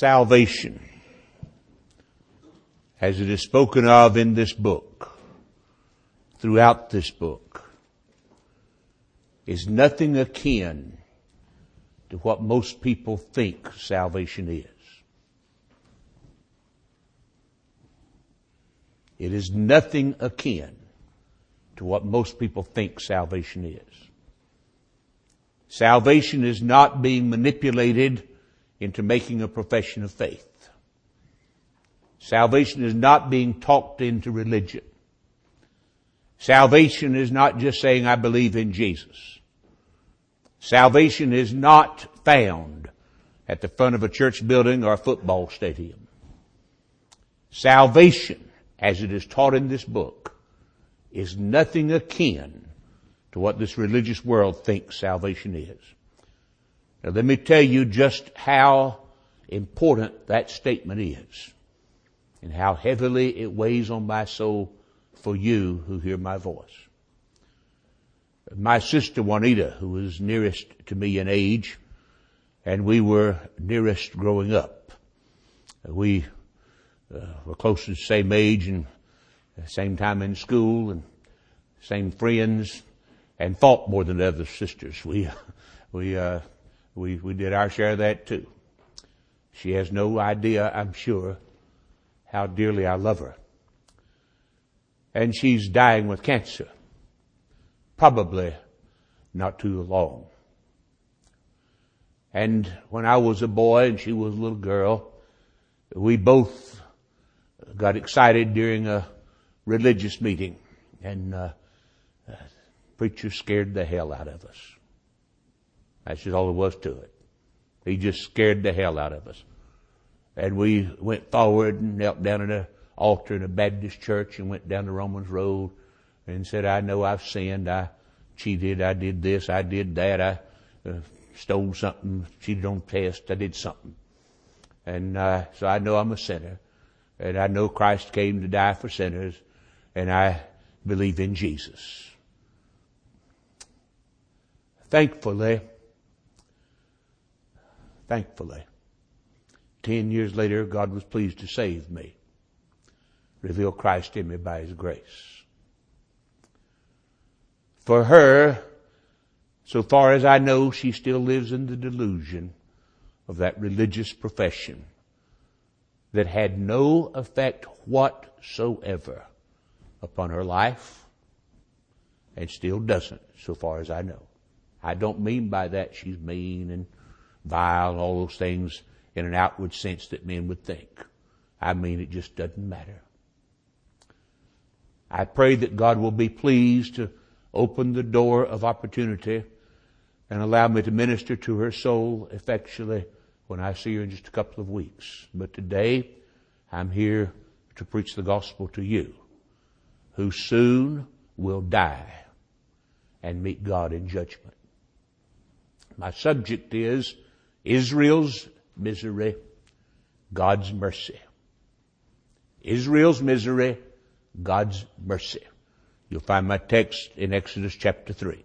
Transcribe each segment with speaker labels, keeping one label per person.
Speaker 1: salvation, as it is spoken of in this book, throughout this book, is nothing akin to what most people think salvation is. It is nothing akin to what most people think salvation is. Salvation is not being manipulated into making a profession of faith. Salvation is not being talked into religion. Salvation is not just saying, I believe in Jesus. Salvation is not found at the front of a church building or a football stadium. Salvation, as it is taught in this book, is nothing akin to what this religious world thinks salvation is. Now let me tell you just how important that statement is and how heavily it weighs on my soul for you who hear my voice. My sister Juanita, who was nearest to me in age, and we were nearest growing up. We were close to the same age and same time in school and same friends, and fought more than the other sisters. We did our share of that too. She has no idea, I'm sure, how dearly I love her. And she's dying with cancer. Probably not too long. And when I was a boy and she was a little girl, we both got excited during a religious meeting, and preacher scared the hell out of us. That's just all there was to it. He just scared the hell out of us. And we went forward and knelt down at an altar in a Baptist church and went down the Romans Road and said, I know I've sinned, I cheated, I did this, I did that, I stole something, cheated on test, I did something. And so I know I'm a sinner, and I know Christ came to die for sinners, and I believe in Jesus. Thankfully, 10 years later, God was pleased to save me, reveal Christ in me by His grace. For her, so far as I know, she still lives in the delusion of that religious profession that had no effect whatsoever upon her life, and still doesn't, so far as I know. I don't mean by that she's mean and vile and all those things in an outward sense that men would think. I mean it just doesn't matter. I pray that God will be pleased to open the door of opportunity and allow me to minister to her soul effectually when I see her in just a couple of weeks. But today, I'm here to preach the gospel to you, who soon will die and meet God in judgment. My subject is Israel's misery, God's mercy. Israel's misery, God's mercy. You'll find my text in Exodus chapter 3.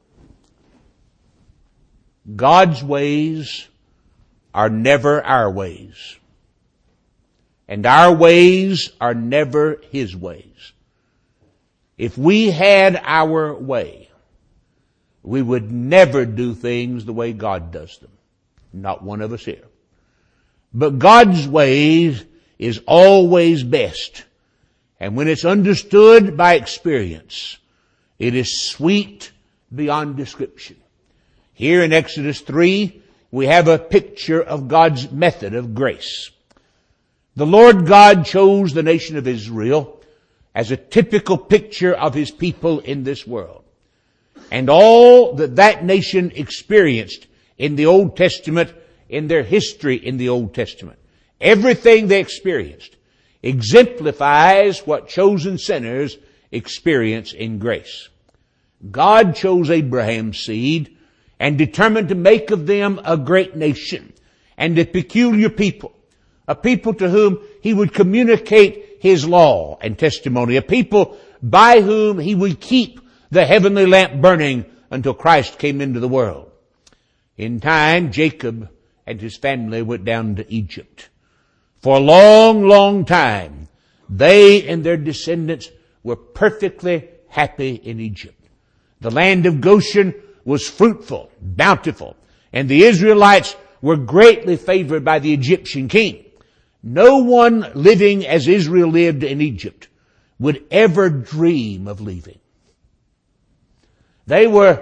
Speaker 1: God's ways are never our ways. And our ways are never His ways. If we had our way, we would never do things the way God does them. Not one of us here. But God's ways is always best. And when it's understood by experience, it is sweet beyond description. Here in Exodus 3, we have a picture of God's method of grace. The Lord God chose the nation of Israel as a typical picture of His people in this world. And all that nation experienced in the Old Testament, in their history in the Old Testament, everything they experienced exemplifies what chosen sinners experience in grace. God chose Abraham's seed and determined to make of them a great nation and a peculiar people, a people to whom He would communicate His law and testimony, a people by whom He would keep the heavenly lamp burning until Christ came into the world. In time, Jacob and his family went down to Egypt. For a long, long time, they and their descendants were perfectly happy in Egypt. The land of Goshen was fruitful, bountiful, and the Israelites were greatly favored by the Egyptian king. No one living as Israel lived in Egypt would ever dream of leaving. They were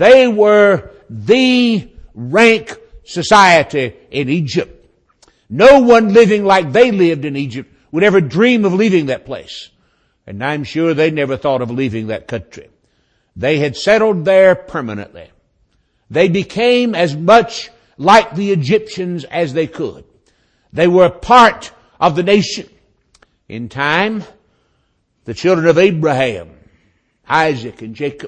Speaker 1: the rank society in Egypt. No one living like they lived in Egypt would ever dream of leaving that place. And I'm sure they never thought of leaving that country. They had settled there permanently. They became as much like the Egyptians as they could. They were a part of the nation. In time, the children of Abraham, Isaac, and Jacob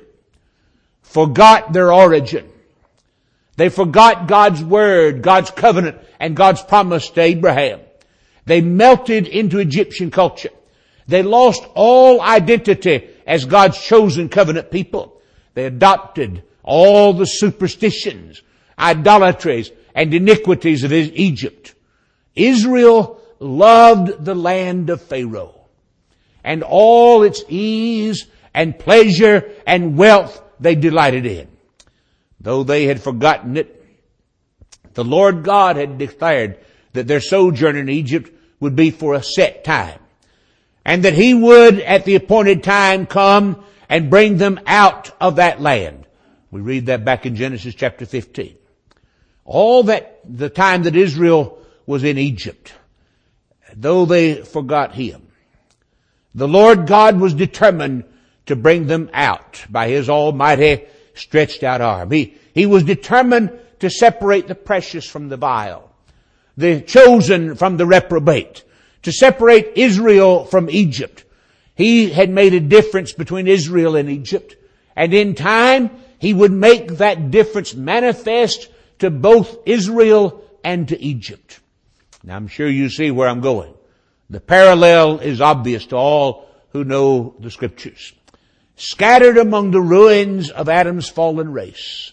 Speaker 1: forgot their origin. They forgot God's word, God's covenant, and God's promise to Abraham. They melted into Egyptian culture. They lost all identity as God's chosen covenant people. They adopted all the superstitions, idolatries, and iniquities of Egypt. Israel loved the land of Pharaoh and all its ease and pleasure and wealth they delighted in. Though they had forgotten it, the Lord God had declared that their sojourn in Egypt would be for a set time, and that He would at the appointed time come and bring them out of that land. We read that back in Genesis chapter 15. All that the time that Israel was in Egypt, though they forgot Him, the Lord God was determined to bring them out by His almighty stretched out arm. He was determined to separate the precious from the vile, the chosen from the reprobate, to separate Israel from Egypt. He had made a difference between Israel and Egypt, and in time He would make that difference manifest to both Israel and to Egypt. Now I'm sure you see where I'm going. The parallel is obvious to all who know the Scriptures. Scattered among the ruins of Adam's fallen race,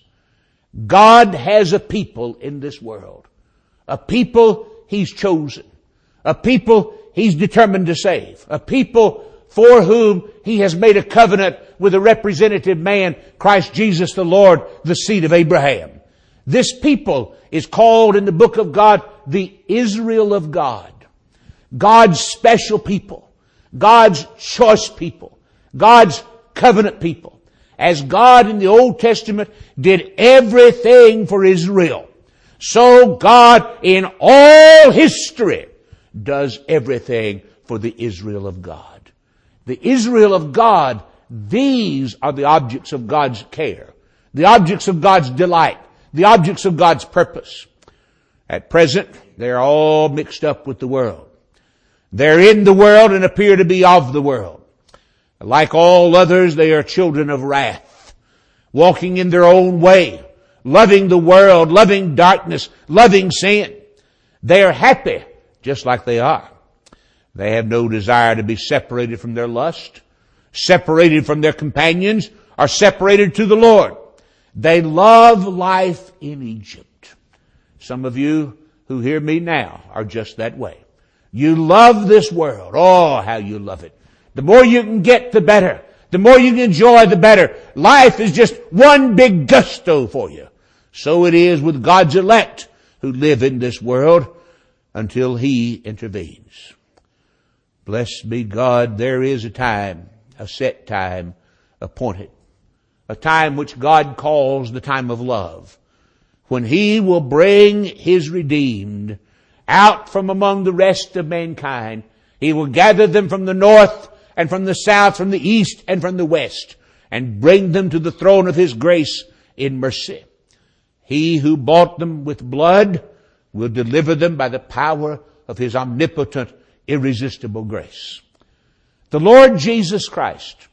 Speaker 1: God has a people in this world. A people He's chosen. A people He's determined to save. A people for whom He has made a covenant with a representative man, Christ Jesus the Lord, the seed of Abraham. This people is called in the book of God the Israel of God. God's special people. God's choice people. God's covenant people. As God in the Old Testament did everything for Israel, so God in all history does everything for the Israel of God. The Israel of God, these are the objects of God's care, the objects of God's delight, the objects of God's purpose. At present, they're all mixed up with the world. They're in the world and appear to be of the world. Like all others, they are children of wrath, walking in their own way, loving the world, loving darkness, loving sin. They are happy just like they are. They have no desire to be separated from their lust, separated from their companions, or separated to the Lord. They love life in Egypt. Some of you who hear me now are just that way. You love this world. Oh, how you love it. The more you can get, the better. The more you can enjoy, the better. Life is just one big gusto for you. So it is with God's elect who live in this world until He intervenes. Blessed be God, there is a time, a set time appointed. A time which God calls the time of love, when He will bring His redeemed out from among the rest of mankind. He will gather them from the north and from the south, from the east and from the west, and bring them to the throne of His grace in mercy. He who bought them with blood will deliver them by the power of His omnipotent, irresistible grace. The Lord Jesus Christ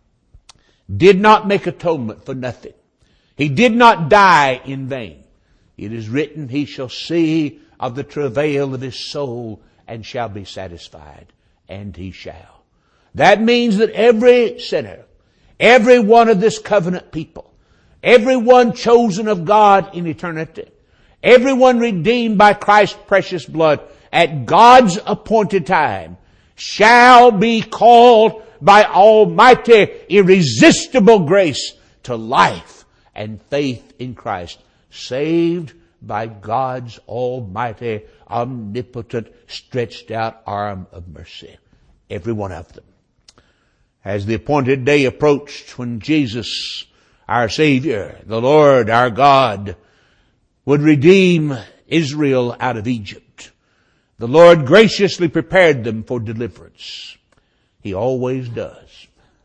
Speaker 1: did not make atonement for nothing. He did not die in vain. It is written, He shall see of the travail of His soul and shall be satisfied. And He shall. That means that every sinner, every one of this covenant people, every one chosen of God in eternity, Everyone redeemed by Christ's precious blood at God's appointed time shall be called by almighty, irresistible grace to life and faith in Christ, saved by God's almighty, omnipotent, stretched out arm of mercy. Every one of them. As the appointed day approached when Jesus, our Savior, the Lord, our God, would redeem Israel out of Egypt, the Lord graciously prepared them for deliverance. He always does.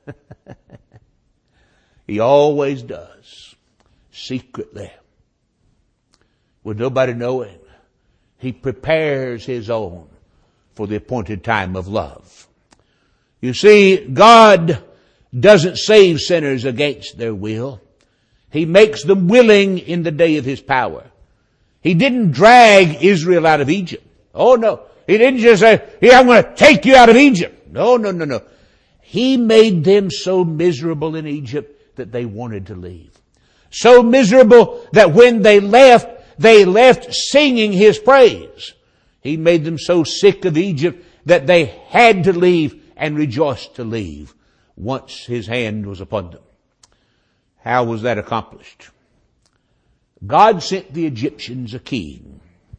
Speaker 1: He always does. Secretly. With nobody knowing. He prepares His own for the appointed time of love. You see, God doesn't save sinners against their will. He makes them willing in the day of His power. He didn't drag Israel out of Egypt. Oh no. He didn't just say, "Here, I'm going to take you out of Egypt." No. He made them so miserable in Egypt that they wanted to leave. So miserable that when they left singing His praise. He made them so sick of Egypt that they had to leave and rejoiced to leave once His hand was upon them. How was that accomplished? God sent the Egyptians a king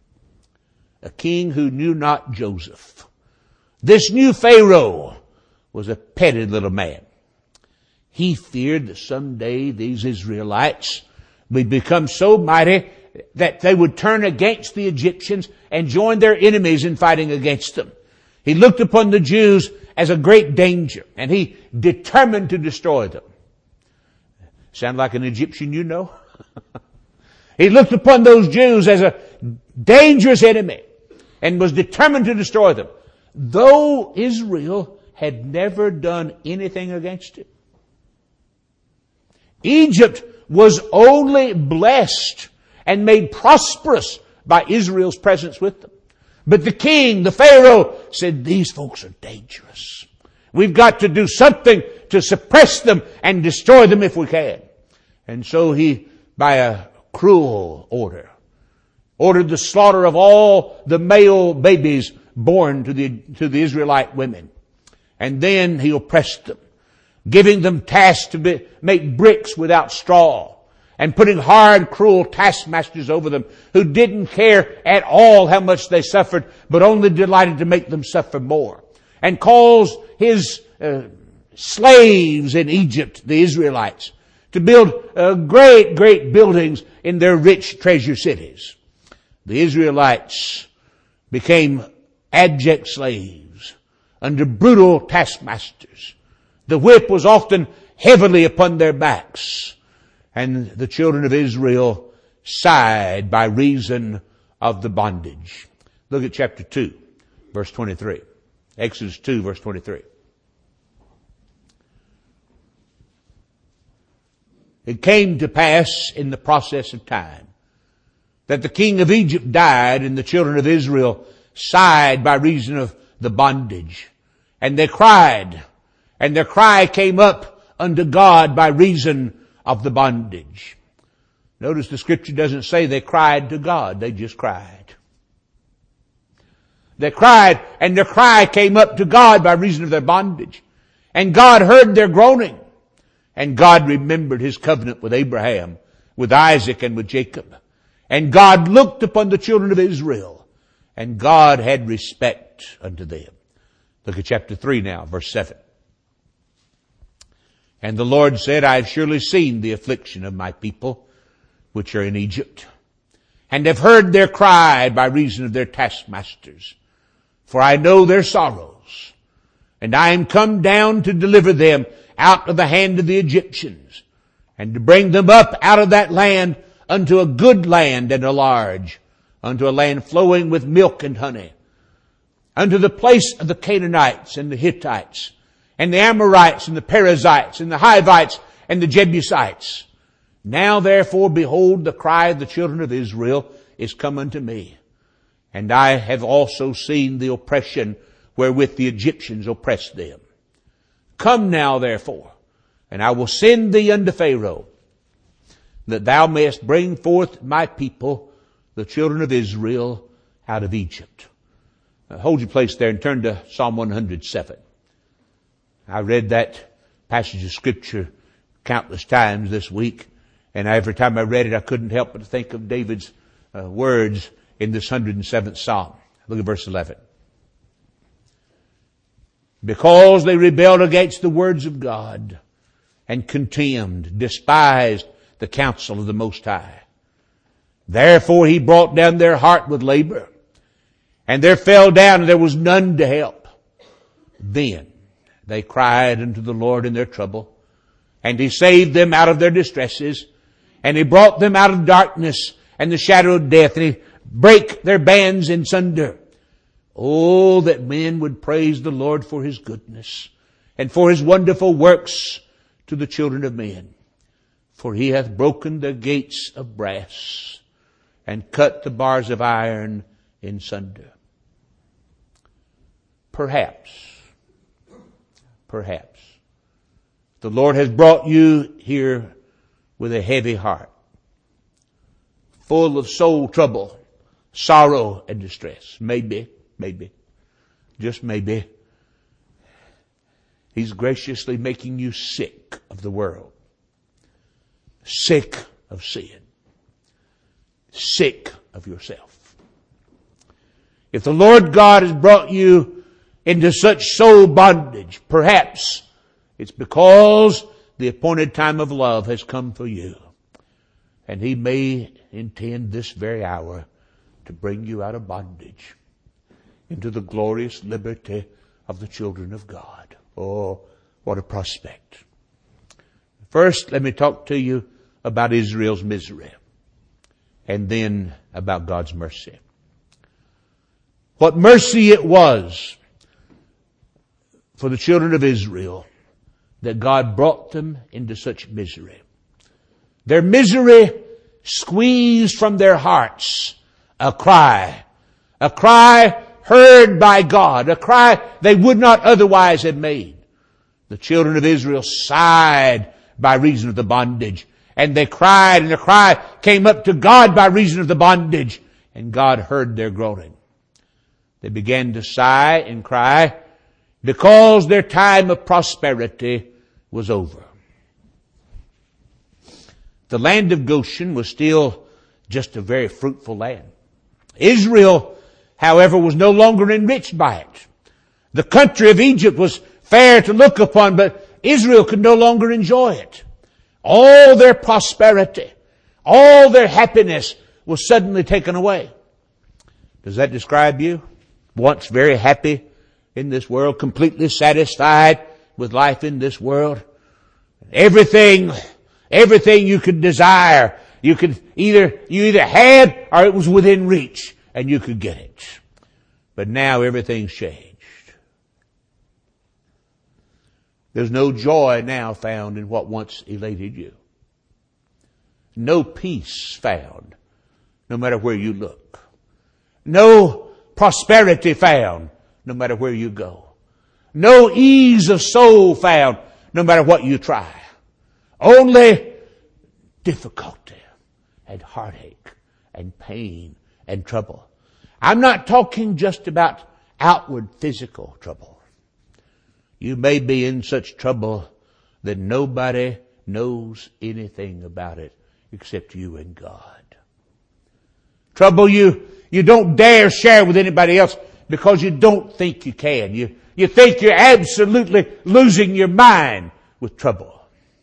Speaker 1: who knew not Joseph. This new Pharaoh was a petted little man. He feared that someday these Israelites would become so mighty that they would turn against the Egyptians and join their enemies in fighting against them. He looked upon the Jews as a great danger, and he determined to destroy them. Sound like an Egyptian you know? He looked upon those Jews as a dangerous enemy and was determined to destroy them, though Israel had never done anything against him. Egypt was only blessed and made prosperous by Israel's presence with them. But the king, the Pharaoh, said, "These folks are dangerous. We've got to do something to suppress them and destroy them if we can." And so he, by a cruel order, ordered the slaughter of all the male babies born to the Israelite women. And then he oppressed them, giving them tasks to make bricks without straw, and putting hard, cruel taskmasters over them who didn't care at all how much they suffered, but only delighted to make them suffer more. And caused his slaves in Egypt, the Israelites, to build great, great buildings in their rich treasure cities. The Israelites became abject slaves under brutal taskmasters. The whip was often heavily upon their backs. And the children of Israel sighed by reason of the bondage. Look at chapter 2, verse 23. Exodus 2, verse 23. It came to pass in the process of time that the king of Egypt died, and the children of Israel sighed by reason of the bondage. And they cried, and their cry came up unto God by reason of the bondage. Notice the scripture doesn't say they cried to God, they just cried. They cried, and their cry came up to God by reason of their bondage. And God heard their groaning. And God remembered His covenant with Abraham, with Isaac, and with Jacob. And God looked upon the children of Israel, and God had respect unto them. Look at chapter 3 now, verse 7. And the Lord said, I have surely seen the affliction of my people, which are in Egypt, and have heard their cry by reason of their taskmasters. For I know their sorrows, and I am come down to deliver them out of the hand of the Egyptians, and to bring them up out of that land unto a good land and a large, unto a land flowing with milk and honey, unto the place of the Canaanites and the Hittites, and the Amorites and the Perizzites and the Hivites and the Jebusites. Now therefore, behold, the cry of the children of Israel is come unto me. And I have also seen the oppression wherewith the Egyptians oppressed them. Come now therefore, and I will send thee unto Pharaoh, that thou mayest bring forth my people, the children of Israel out of Egypt. Hold your place there and turn to Psalm 107. I read that passage of Scripture countless times this week, and every time I read it, I couldn't help but think of David's words in this 107th Psalm. Look at verse 11. Because they rebelled against the words of God and contemned, despised the counsel of the Most High. Therefore he brought down their heart with labor, and there fell down, and there was none to help. Then they cried unto the Lord in their trouble, and he saved them out of their distresses, and he brought them out of darkness and the shadow of death, and he brake their bands in sunder. Oh, that men would praise the Lord for his goodness and for his wonderful works to the children of men. For he hath broken the gates of brass and cut the bars of iron in sunder. Perhaps, the Lord has brought you here with a heavy heart, full of soul trouble, sorrow, and distress. Maybe, just maybe, he's graciously making you sick of the world, sick of sin, sick of yourself. If the Lord God has brought you into such soul bondage, perhaps it's because the appointed time of love has come for you. And he may intend this very hour to bring you out of bondage into the glorious liberty of the children of God. Oh, what a prospect. First, let me talk to you about Israel's misery, and then about God's mercy. What mercy it was for the children of Israel that God brought them into such misery. Their misery squeezed from their hearts a cry heard by God, a cry they would not otherwise have made. The children of Israel sighed by reason of the bondage, and they cried, and the cry came up to God by reason of the bondage, and God heard their groaning. They began to sigh and cry because their time of prosperity was over. The land of Goshen was still just a very fruitful land. Israel, however, was no longer enriched by it. The country of Egypt was fair to look upon, but Israel could no longer enjoy it. All their prosperity, all their happiness was suddenly taken away. Does that describe you? Once very happy in this world, completely satisfied with life in this world. Everything you could desire, you either had or it was within reach and you could get it. But now everything's changed. There's no joy now found in what once elated you. No peace found, no matter where you look. No prosperity found, no matter where you go. No ease of soul found, no matter what you try. Only difficulty and heartache and pain and trouble. I'm not talking just about outward physical trouble. You may be in such trouble that nobody knows anything about it except you and God. Trouble you don't dare share with anybody else because you don't think you can. You think you're absolutely losing your mind with trouble.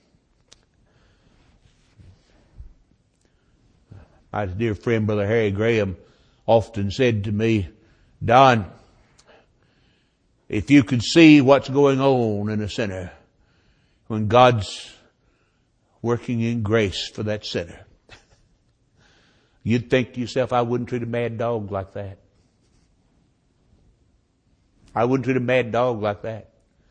Speaker 1: My dear friend, Brother Harry Graham, often said to me, Don, if you could see what's going on in a sinner when God's working in grace for that sinner, you'd think to yourself, I wouldn't treat a mad dog like that. I wouldn't treat a mad dog like that.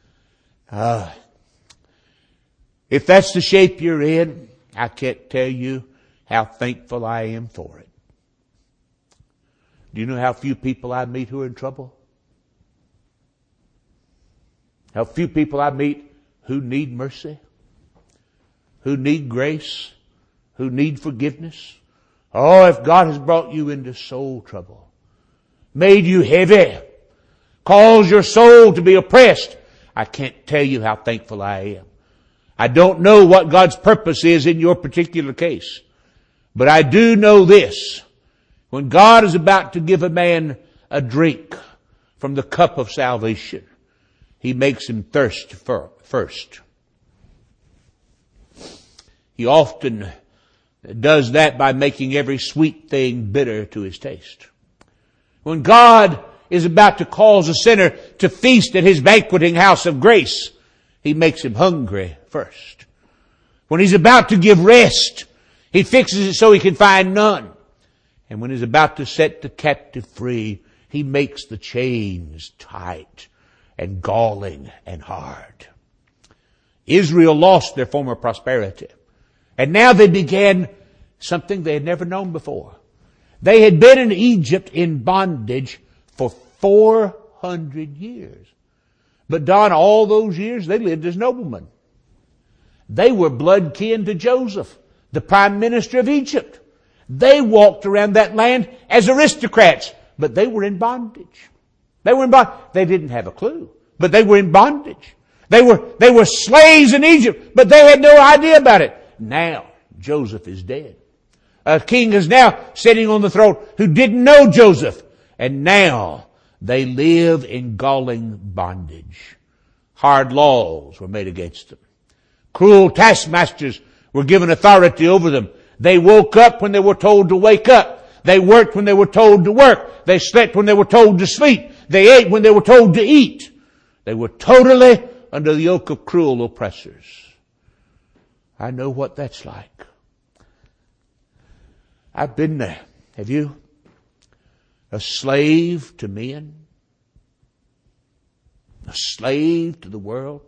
Speaker 1: If that's the shape you're in, I can't tell you how thankful I am for it. Do you know how few people I meet who are in trouble? How few people I meet who need mercy, who need grace, who need forgiveness, Oh, if God has brought you into soul trouble, made you heavy, caused your soul to be oppressed, I can't tell you how thankful I am. I don't know what God's purpose is in your particular case, but I do know this. When God is about to give a man a drink from the cup of salvation, He makes him thirst first. He often does that by making every sweet thing bitter to his taste. When God is about to cause a sinner to feast at His banqueting house of grace, He makes him hungry first. When He's about to give rest, He fixes it so he can find none. And when He's about to set the captive free, He makes the chains tight and galling and hard. Israel lost their former prosperity. And now they began something they had never known before. They had been in Egypt in bondage for 400 years. But Don, all those years, they lived as noblemen. They were blood kin to Joseph, the prime minister of Egypt. They walked around that land as aristocrats, but they were in bondage. They were in bondage. They didn't have a clue, but they were in bondage. They were slaves in Egypt, but they had no idea about it. Now, Joseph is dead. A king is now sitting on the throne who didn't know Joseph. And now they live in galling bondage. Hard laws were made against them. Cruel taskmasters were given authority over them. They woke up when they were told to wake up. They worked when they were told to work. They slept when they were told to sleep. They ate when they were told to eat. They were totally under the yoke of cruel oppressors. I know what that's like. I've been there. Have you? A slave to men. A slave to the world.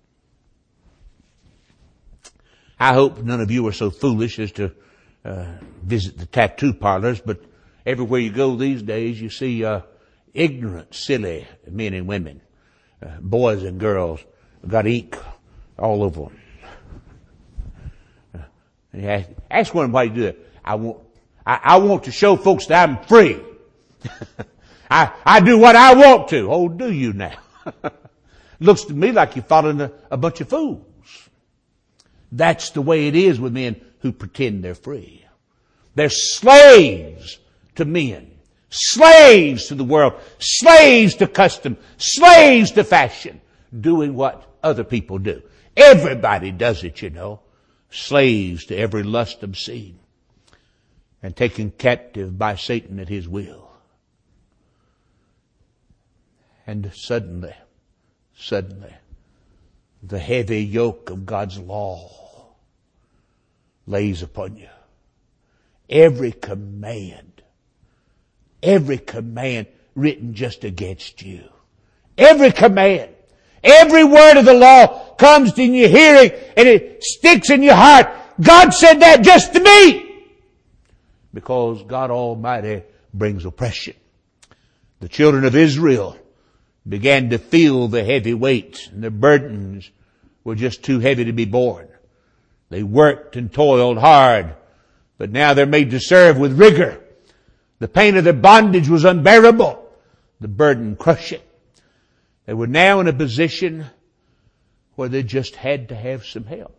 Speaker 1: I hope none of you are so foolish as to visit the tattoo parlors, but everywhere you go these days you see ignorant, silly men and women, boys and girls, got ink all over them. Ask one of them why you do it. I want to show folks that I'm free. I do what I want to. Oh, do you now? Looks to me like you're following a bunch of fools. That's the way it is with men who pretend they're free. They're slaves to men, slaves to the world, slaves to custom, slaves to fashion, doing what other people do. Everybody does it, you know. Slaves to every lust obscene and taken captive by Satan at his will. And suddenly, the heavy yoke of God's law lays upon you. Every command written just against you. Every command, every word of the law comes in your hearing and it sticks in your heart. God said that just to me. Because God Almighty brings oppression. The children of Israel began to feel the heavy weight, and their burdens were just too heavy to be borne. They worked and toiled hard, but now they're made to serve with rigor. The pain of their bondage was unbearable, the burden crushing. They were now in a position where they just had to have some help.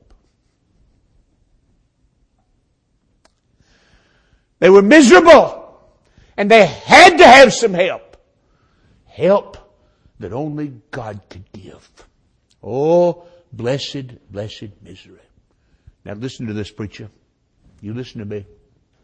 Speaker 1: They were miserable, and they had to have some help. Help that only God could give. Oh, blessed, blessed misery. Now listen to this, preacher. You listen to me.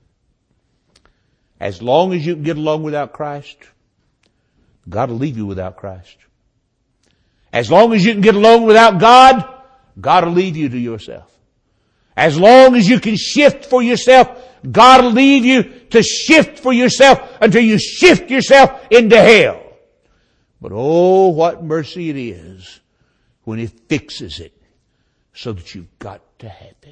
Speaker 1: As long as you can get along without Christ, God will leave you without Christ. As long as you can get along without God, God will leave you to yourself. As long as you can shift for yourself, God will leave you to shift for yourself until you shift yourself into hell. But oh, what mercy it is when He fixes it so that you've got to have Him.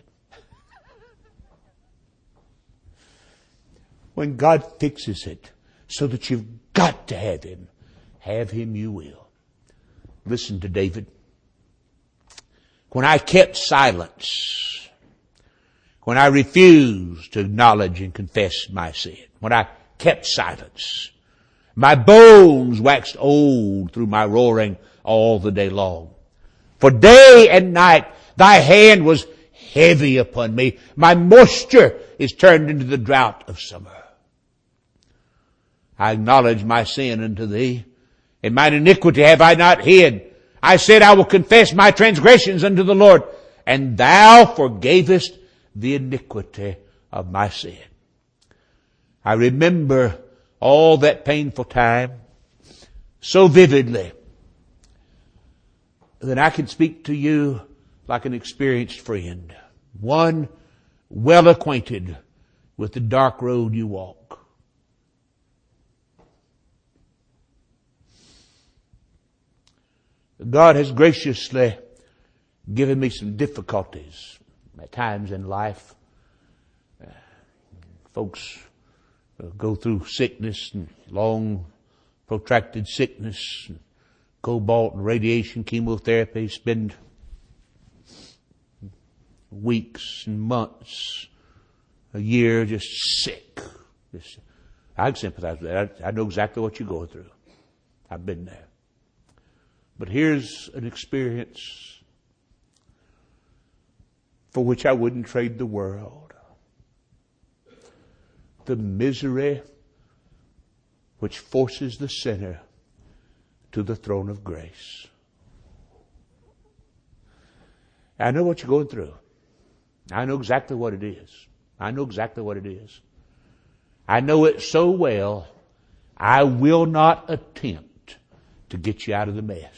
Speaker 1: When God fixes it so that you've got to have Him you will. Listen to David. When I kept silence, when I refused to acknowledge and confess my sin, when I kept silence. My bones waxed old through my roaring all the day long. For day and night thy hand was heavy upon me. My moisture is turned into the drought of summer. I acknowledge my sin unto thee, and mine iniquity have I not hid. I said, I will confess my transgressions unto the Lord, and thou forgavest the iniquity of my sin. I remember all that painful time so vividly that I can speak to you like an experienced friend, one well acquainted with the dark road you walk. God has graciously given me some difficulties at times in life. Folks go through sickness and long protracted sickness, and cobalt and radiation chemotherapy, spend weeks and months, a year just sick. I can sympathize with that. I know exactly what you're going through. I've been there. But here's an experience for which I wouldn't trade the world. The misery which forces the sinner to the throne of grace. I know what you're going through. I know exactly what it is. I know exactly what it is. I know it so well, I will not attempt to get you out of the mess.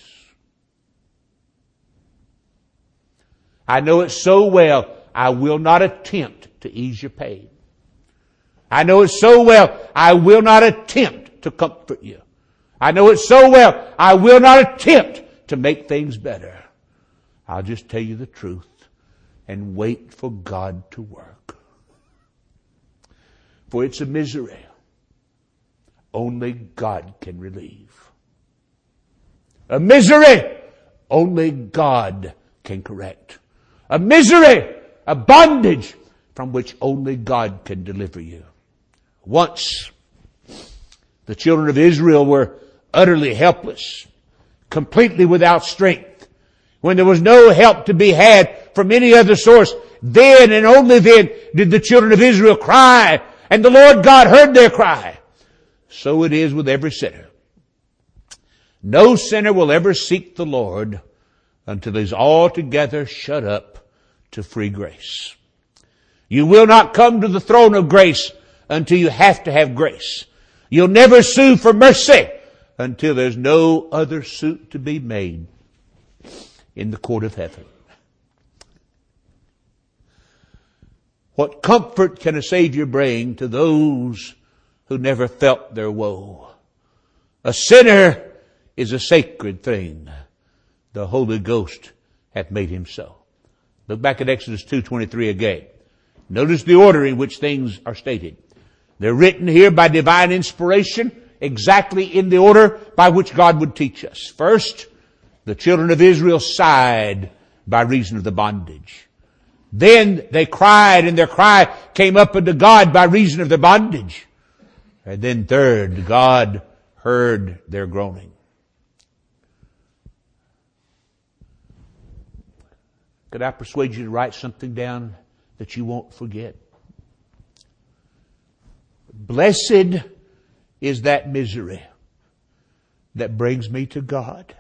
Speaker 1: I know it so well, I will not attempt to ease your pain. I know it so well, I will not attempt to comfort you. I know it so well, I will not attempt to make things better. I'll just tell you the truth and wait for God to work. For it's a misery only God can relieve. A misery only God can correct. A misery, a bondage from which only God can deliver you. Once, the children of Israel were utterly helpless, completely without strength. When there was no help to be had from any other source, then and only then did the children of Israel cry, and the Lord God heard their cry. So it is with every sinner. No sinner will ever seek the Lord until he's altogether shut up to free grace. You will not come to the throne of grace until you have to have grace. You'll never sue for mercy until there's no other suit to be made in the court of heaven. What comfort can a Savior bring to those who never felt their woe? A sinner is a sacred thing. The Holy Ghost hath made him so. Look back at Exodus 2:23 again. Notice the order in which things are stated. They're written here by divine inspiration, exactly in the order by which God would teach us. First, the children of Israel sighed by reason of the bondage. Then they cried, and their cry came up unto God by reason of their bondage. And then third, God heard their groaning. Could I persuade you to write something down that you won't forget? Blessed is that misery that brings me to God.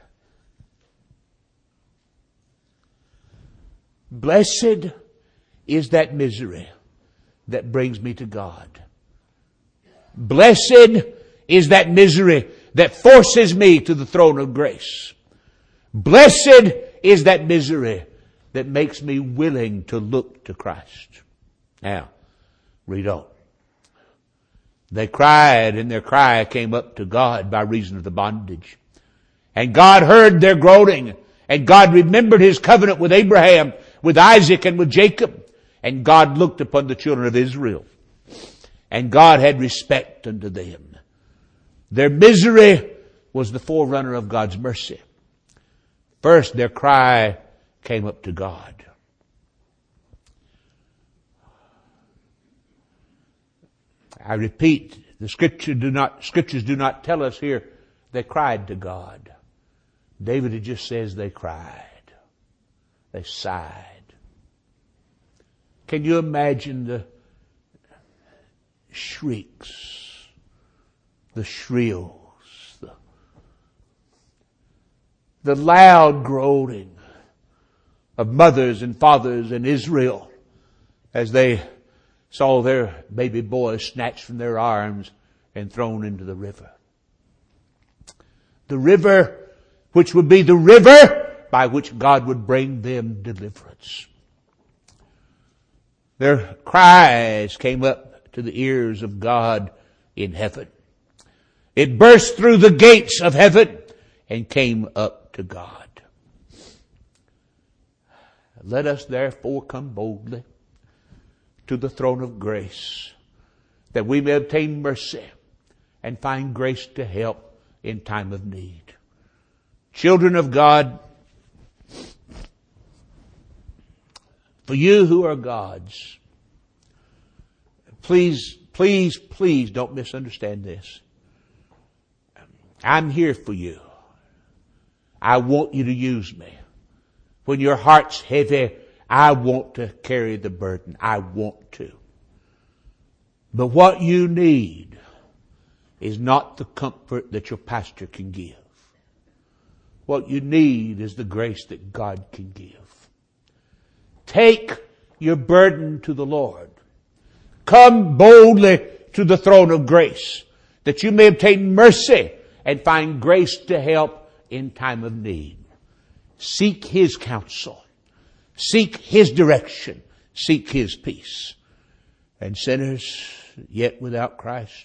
Speaker 1: Blessed is that misery that brings me to God. Blessed is that misery that forces me to the throne of grace. Blessed is that misery that makes me willing to look to Christ. Now, read on. They cried, and their cry came up to God by reason of the bondage. And God heard their groaning, and God remembered his covenant with Abraham, with Isaac, and with Jacob. And God looked upon the children of Israel, and God had respect unto them. Their misery was the forerunner of God's mercy. First, their cry came up to God. I repeat, the scriptures do not tell us here they cried to God. David, it just says they cried. They sighed. Can you imagine the shrieks, the shrills, the loud groaning of mothers and fathers in Israel as they saw their baby boy snatched from their arms and thrown into the river? The river which would be the river by which God would bring them deliverance. Their cries came up to the ears of God in heaven. It burst through the gates of heaven and came up to God. Let us therefore come boldly to the throne of grace, that we may obtain mercy and find grace to help in time of need. Children of God, for you who are God's, please don't misunderstand this. I'm here for you. I want you to use me. When your heart's heavy, I want to carry the burden. I want to. But what you need is not the comfort that your pastor can give. What you need is the grace that God can give. Take your burden to the Lord. Come boldly to the throne of grace, that you may obtain mercy and find grace to help in time of need. Seek His counsel. Seek His direction. Seek His peace. And sinners yet without Christ,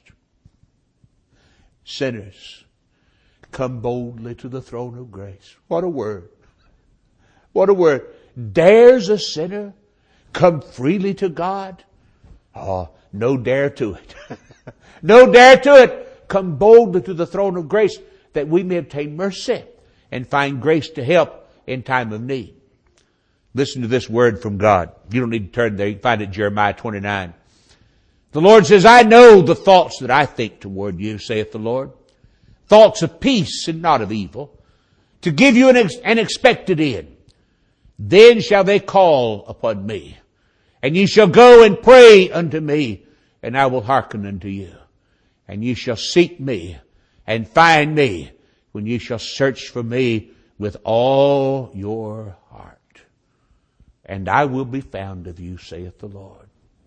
Speaker 1: sinners, come boldly to the throne of grace. What a word. What a word. Dares a sinner come freely to God? Oh, no dare to it. No dare to it. Come boldly to the throne of grace, that we may obtain mercy and find grace to help in time of need. Listen to this word from God. You don't need to turn there. You can find it in Jeremiah 29. The Lord says, I know the thoughts that I think toward you, saith the Lord. Thoughts of peace and not of evil, to give you an expected end. Then shall they call upon me, and ye shall go and pray unto me, and I will hearken unto you. And ye shall seek me and find me when ye shall search for me with all your heart. And I will be found of you, saith the Lord.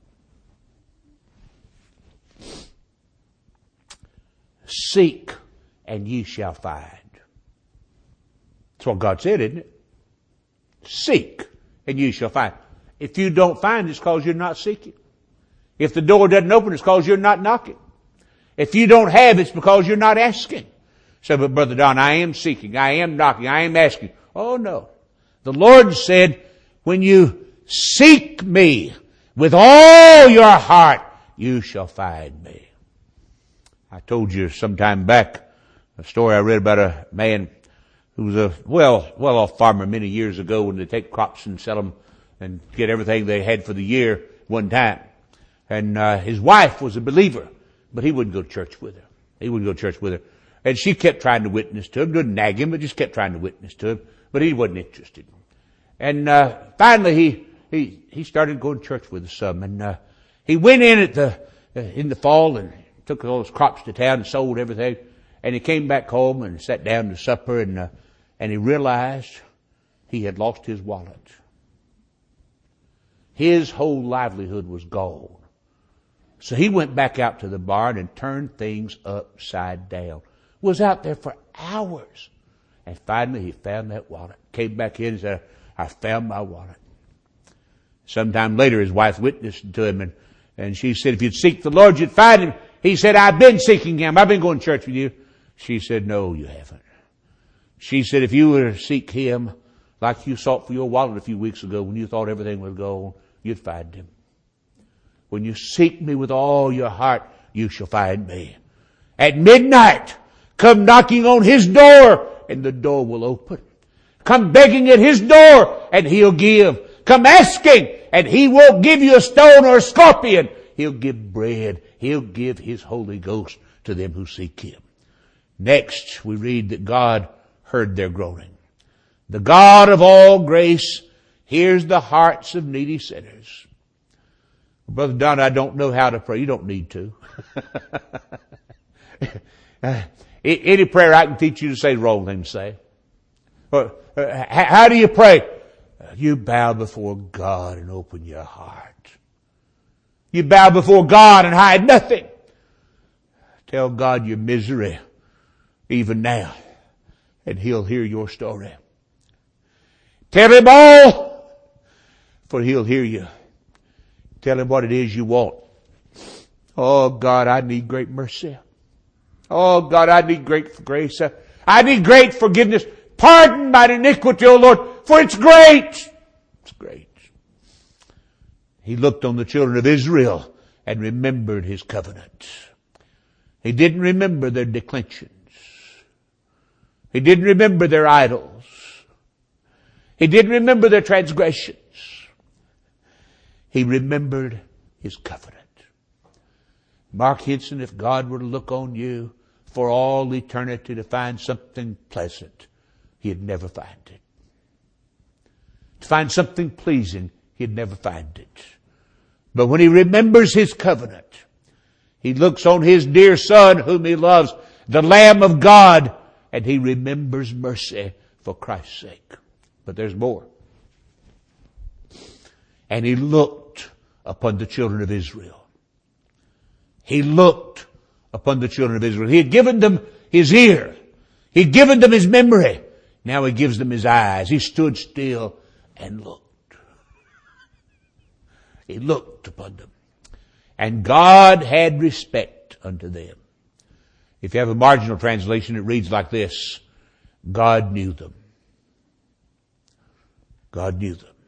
Speaker 1: Seek and ye shall find. That's what God said, isn't it? Seek and you shall find. If you don't find, it's because you're not seeking. If the door doesn't open, it's because you're not knocking. If you don't have, it's because you're not asking. So, but Brother Don, I am seeking, I am knocking, I am asking. Oh no. The Lord said, when you seek me with all your heart, you shall find me. I told you some time back a story I read about a man who was a well-off farmer many years ago, when they take crops and sell them and get everything they had for the year one time. And his wife was a believer, but he wouldn't go to church with her. And she kept trying to witness to him, didn't nag him, but just kept trying to witness to him. But he wasn't interested. And finally he started going to church with us some. And he went in in the fall and took all his crops to town and sold everything. And he came back home and sat down to supper, and he realized he had lost his wallet. His whole livelihood was gone. So he went back out to the barn and turned things upside down. Was out there for hours. And finally he found that wallet. Came back in and said, I found my wallet. Sometime later his wife witnessed to him, and she said, if you'd seek the Lord, you'd find him. He said, I've been seeking him. I've been going to church with you. She said, no, you haven't. She said, if you were to seek him like you sought for your wallet a few weeks ago when you thought everything was gone, you'd find him. When you seek me with all your heart, you shall find me. At midnight, come knocking on his door, and the door will open. Come begging at his door, and he'll give. Come asking, and he won't give you a stone or a scorpion. He'll give bread. He'll give His Holy Ghost to them who seek Him. Next, we read that God heard their groaning. The God of all grace hears the hearts of needy sinners. Brother Don, I don't know how to pray. You don't need to. Any prayer I can teach you to say the wrong thing to say. How do you pray? You bow before God and open your heart. You bow before God and hide nothing. Tell God your misery, even now, and He'll hear your story. Tell Him all, for He'll hear you. Tell Him what it is you want. Oh God, I need great mercy. Oh God, I need great grace. I need great forgiveness. Pardon my iniquity, O Lord, for it's great. It's great. He looked on the children of Israel and remembered His covenant. He didn't remember their declensions. He didn't remember their idols. He didn't remember their transgressions. He remembered His covenant. Mark Hinson, if God were to look on you for all eternity to find something pleasant, He'd never find it. To find something pleasing, He'd never find it. But when He remembers His covenant, He looks on His dear Son whom He loves, the Lamb of God, and He remembers mercy for Christ's sake. But there's more. And He looked upon the children of Israel. He looked upon the children of Israel. He had given them His ear. He had given them His memory. Now He gives them His eyes. He stood still and looked. He looked upon them. And God had respect unto them. If you have a marginal translation, it reads like this: God knew them. God knew them.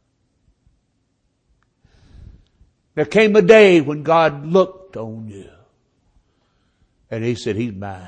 Speaker 1: There came a day when God looked on you and He said, He's mine.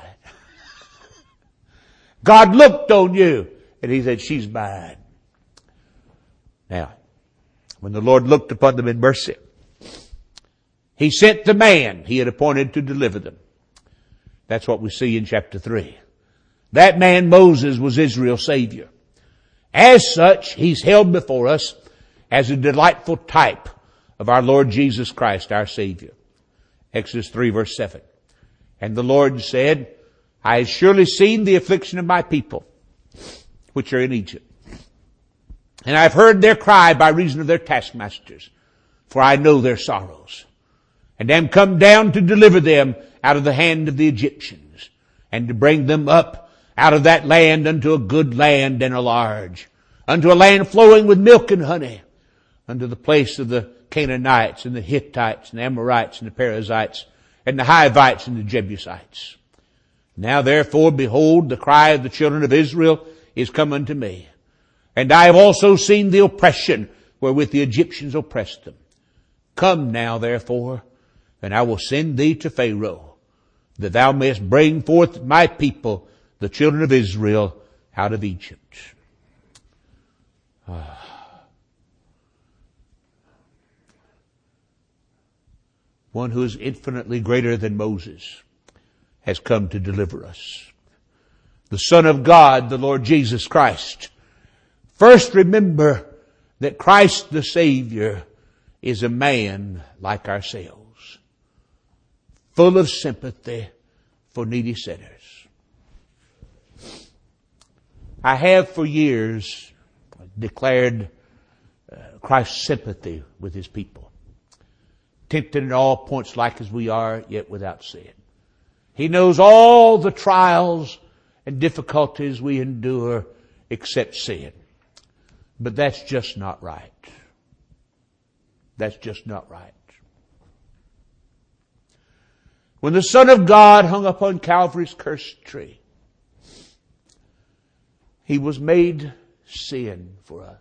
Speaker 1: God looked on you and He said, she's mine. Now, when the Lord looked upon them in mercy, He sent the man He had appointed to deliver them. That's what we see in chapter 3. That man, Moses, was Israel's Savior. As such, He's held before us as a delightful type of our Lord Jesus Christ, our Savior. Exodus 3 verse 7. And the Lord said, I have surely seen the affliction of my people, which are in Egypt. And I have heard their cry by reason of their taskmasters, for I know their sorrows. And am come down to deliver them out of the hand of the Egyptians, and to bring them up out of that land unto a good land and a large, unto a land flowing with milk and honey, unto the place of the Canaanites and the Hittites and the Amorites and the Perizzites and the Hivites and the Jebusites. Now therefore, behold, the cry of the children of Israel is come unto me. And I have also seen the oppression wherewith the Egyptians oppressed them. Come now therefore, and I will send thee to Pharaoh, that thou mayest bring forth my people, the children of Israel, out of Egypt. One who is infinitely greater than Moses has come to deliver us. The Son of God, the Lord Jesus Christ. First remember that Christ the Savior is a man like ourselves, full of sympathy for needy sinners. I have for years declared Christ's sympathy with His people. Tempted in all points like as we are, yet without sin. He knows all the trials and difficulties we endure except sin. But that's just not right. That's just not right. When the Son of God hung upon Calvary's cursed tree, He was made sin for us.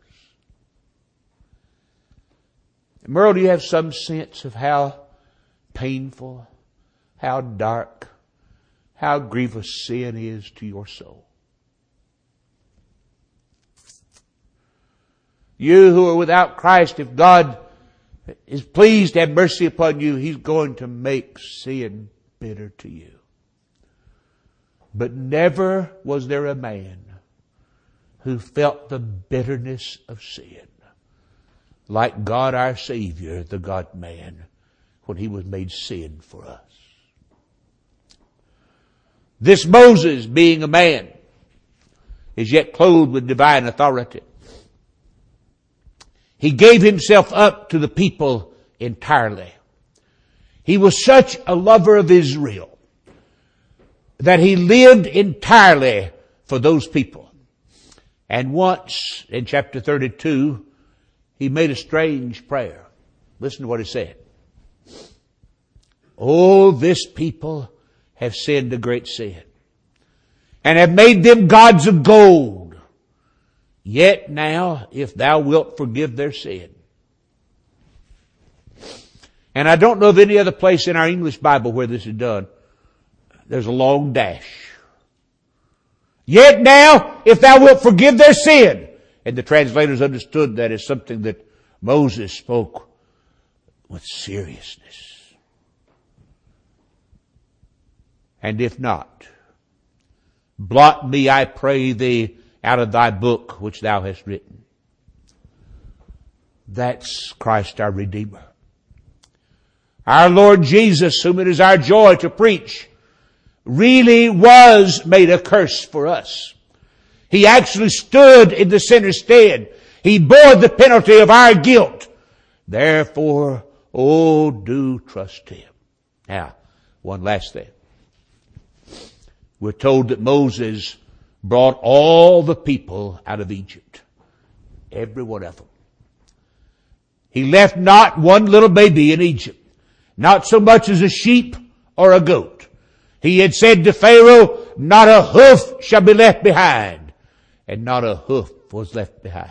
Speaker 1: Merle, do you have some sense of how painful, how dark, how grievous sin is to your soul? You who are without Christ, if God is pleased to have mercy upon you, He's going to make sin bitter to you. But never was there a man who felt the bitterness of sin like God our Savior, the God-man, when He was made sin for us. This Moses, being a man, is yet clothed with divine authority. He gave himself up to the people entirely. He was such a lover of Israel that he lived entirely for those people. And once, in chapter 32, he made a strange prayer. Listen to what he said. Oh, this people have sinned a great sin, and have made them gods of gold. Yet now, if thou wilt forgive their sin. And I don't know of any other place in our English Bible where this is done. There's a long dash. Yet now, if thou wilt forgive their sin. And the translators understood that as something that Moses spoke with seriousness. And if not, blot me, I pray thee, out of thy book which thou hast written. That's Christ our Redeemer. Our Lord Jesus, whom it is our joy to preach, really was made a curse for us. He actually stood in the sinner's stead. He bore the penalty of our guilt. Therefore, oh, do trust Him. Now, one last thing. We're told that Moses brought all the people out of Egypt. Every one of them. He left not one little baby in Egypt. Not so much as a sheep or a goat. He had said to Pharaoh, not a hoof shall be left behind. And not a hoof was left behind.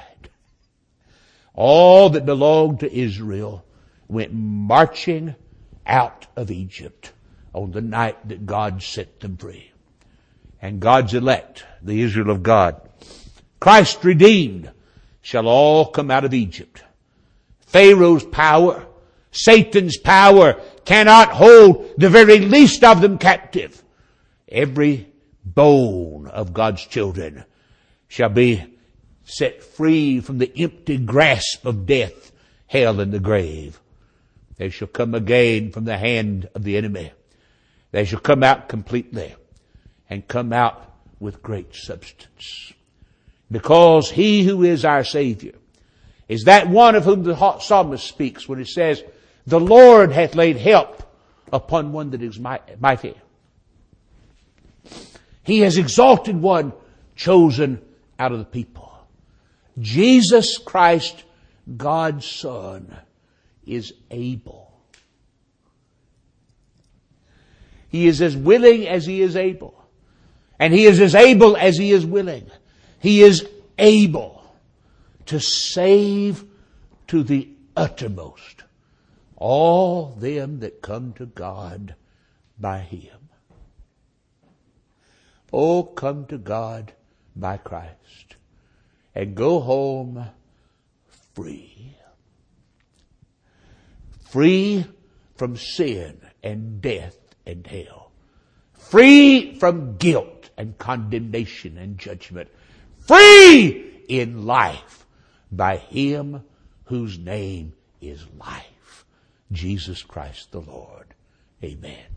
Speaker 1: All that belonged to Israel went marching out of Egypt on the night that God set them free. And God's elect, the Israel of God, Christ redeemed, shall all come out of Egypt. Pharaoh's power, Satan's power cannot hold the very least of them captive. Every bone of God's children shall be set free from the empty grasp of death, hell, and the grave. They shall come again from the hand of the enemy. They shall come out completely and come out with great substance. Because He who is our Savior is that one of whom the psalmist speaks when he says, the Lord hath laid help upon one that is mighty. He has exalted one chosen out of the people. Jesus Christ, God's Son, is able. He is as willing as He is able. And He is as able as He is willing. He is able to save to the uttermost all them that come to God by Him. Oh, come to God by Christ and go home free. Free from sin and death and hell. Free from guilt and condemnation and judgment. Free in life by Him whose name is life. Jesus Christ the Lord. Amen.